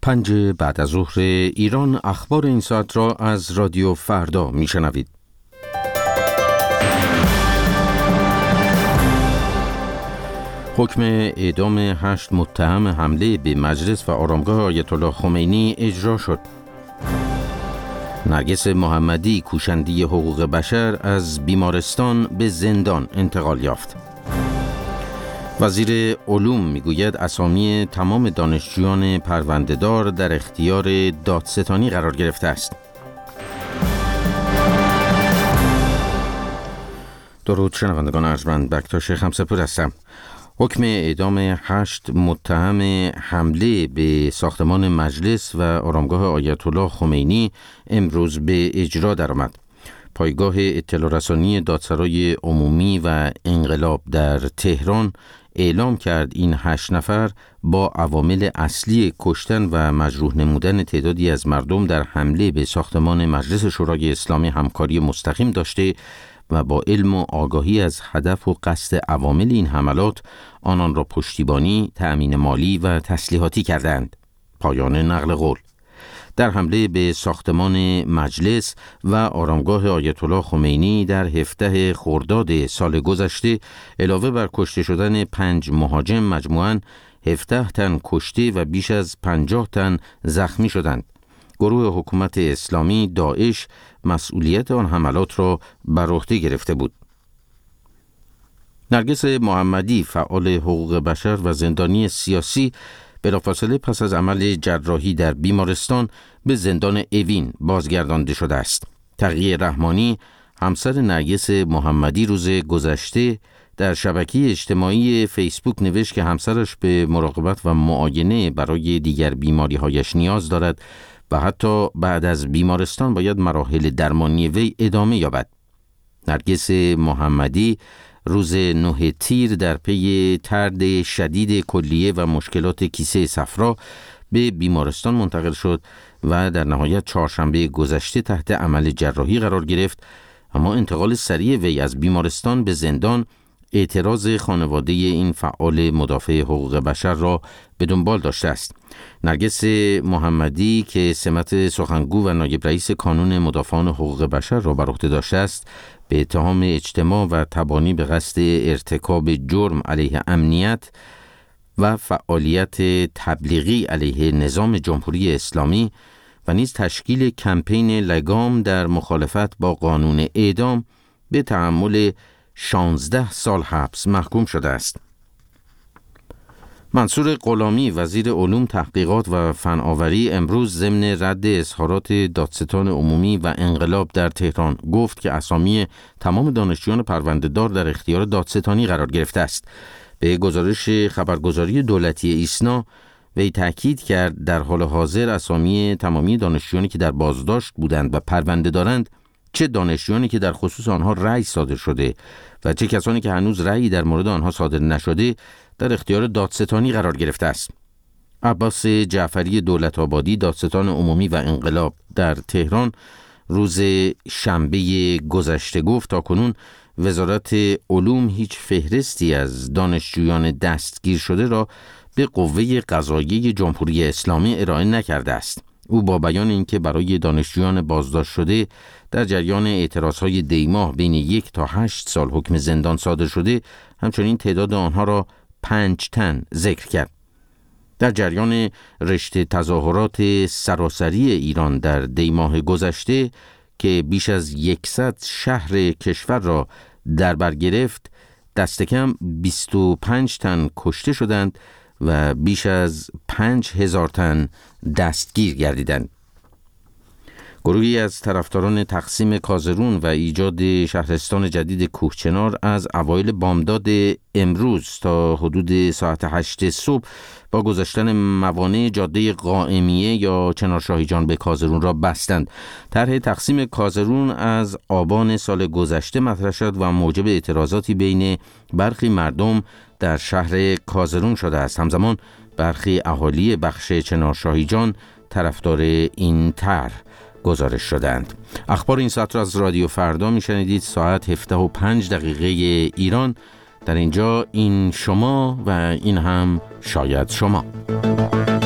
5 بعد از ظهر ایران، اخبار این ساعت را از رادیو فردا میشنوید. حکم اعدام 8 متهم حمله به مجلس و آرامگاه آیت الله خمینی اجرا شد. نرگس محمدی، کوشنده حقوق بشر، از بیمارستان به زندان انتقال یافت. وزیر علوم میگوید اسامی تمام دانشجویان پرونده‌دار در اختیار دادستانی قرار گرفته است. درود شنوندگان ارجمند، بکتاش خمسه‌پور هستم. حکم اعدام 8 متهم حمله به ساختمان مجلس و آرامگاه آیت الله خمینی امروز به اجرا درآمد. پایگاه اطلاع رسانی دادسرای عمومی و انقلاب در تهران اعلام کرد این 8 نفر با عوامل اصلی کشتن و مجروح نمودن تعدادی از مردم در حمله به ساختمان مجلس شورای اسلامی همکاری مستقیم داشته و با علم و آگاهی از هدف و قصد عوامل این حملات آنان را پشتیبانی، تأمین مالی و تسلیحاتی کردند. پایان نقل قول. در حمله به ساختمان مجلس و آرامگاه آیت الله خمینی در 17 خرداد سال گذشته علاوه بر کشته شدن 5 مهاجم مجموعاً 17 تن کشته و بیش از 50 تن زخمی شدند. گروه حکومت اسلامی داعش مسئولیت آن حملات را بر عهده گرفته بود. نرگس محمدی، فعال حقوق بشر و زندانی سیاسی، بلافاصله پس از عمل جراحی در بیمارستان به زندان اوین بازگردانده شده است. تقی رحمانی، همسر نرگس محمدی، روز گذشته در شبکه اجتماعی فیسبوک نوشت که همسرش به مراقبت و معاینه برای دیگر بیماری‌هایش نیاز دارد و حتی بعد از بیمارستان باید مراحل درمانی وی ادامه یابد. نرگس محمدی روز 9 تیر در پی طرد شدید کلیه و مشکلات کیسه صفرا به بیمارستان منتقل شد و در نهایت چهارشنبه گذشته تحت عمل جراحی قرار گرفت، اما انتقال سریع وی از بیمارستان به زندان اعتراض خانواده این فعال مدافع حقوق بشر را به دنبال داشته است. نرگس محمدی که سمت سخنگو و نایب رئیس کانون مدافعان حقوق بشر را بر عهده داشته است، به اتهام اجتماع و تبانی به قصد ارتکاب جرم علیه امنیت و فعالیت تبلیغی علیه نظام جمهوری اسلامی و نیز تشکیل کمپین لگام در مخالفت با قانون اعدام به تحمل 16 سال حبس محکوم شده است. منصور غلامی، وزیر علوم، تحقیقات و فناوری، امروز ضمن رد اظهارات دادستان عمومی و انقلاب در تهران گفت که اسامی تمام دانشجویان پرونده‌دار در اختیار دادستانی قرار گرفته است. به گزارش خبرگزاری دولتی ایسنا وی تاکید کرد در حال حاضر اسامی تمامی دانشجویانی که در بازداشت بودند و پرونده دارند، چه دانشجویانی که در خصوص آنها رأی صادر شده و چه کسانی که هنوز رأیی در مورد آنها صادر نشده، در اختیار دادستانی قرار گرفته است. عباس جعفری دولت‌آبادی، دادستان عمومی و انقلاب در تهران، روز شنبه گذشته گفت تاکنون وزارت علوم هیچ فهرستی از دانشجویان دستگیر شده را به قوه قضاییه جمهوری اسلامی ارائه نکرده است. او با بیان اینکه برای دانشجویان بازداشت شده در جریان اعتراضهای دیماه بین 1 تا 8 سال حکم زندان صادر شده، همچنین تعداد آنها را 5 تن ذکر کرد. در جریان رشته تظاهرات سراسری ایران در دیماه گذشته که بیش از 100 شهر کشور را در بر گرفت، دست کم 25 تن کشته شدند و بیش از 5000 تن دستگیر گردیدند. گروهی از طرفداران تقسیم کازرون و ایجاد شهرستان جدید کوهچنار از اوایل بامداد امروز تا حدود ساعت 8 صبح با گذاشتن موانع جاده قائمیه یا چنارشاهی جان به کازرون را بستند. طرح تقسیم کازرون از آبان سال گذشته مطرح شد و موجب اعتراضاتی بین برخی مردم در شهر کازرون شده است. همزمان برخی اهالی بخش چنارشاهی جان طرفدار این طرح گزارش شدند. اخبار این ساعت را از رادیو فردا میشنیدید. ساعت 17:05 ایران. در اینجا این شما و این هم شاید شما.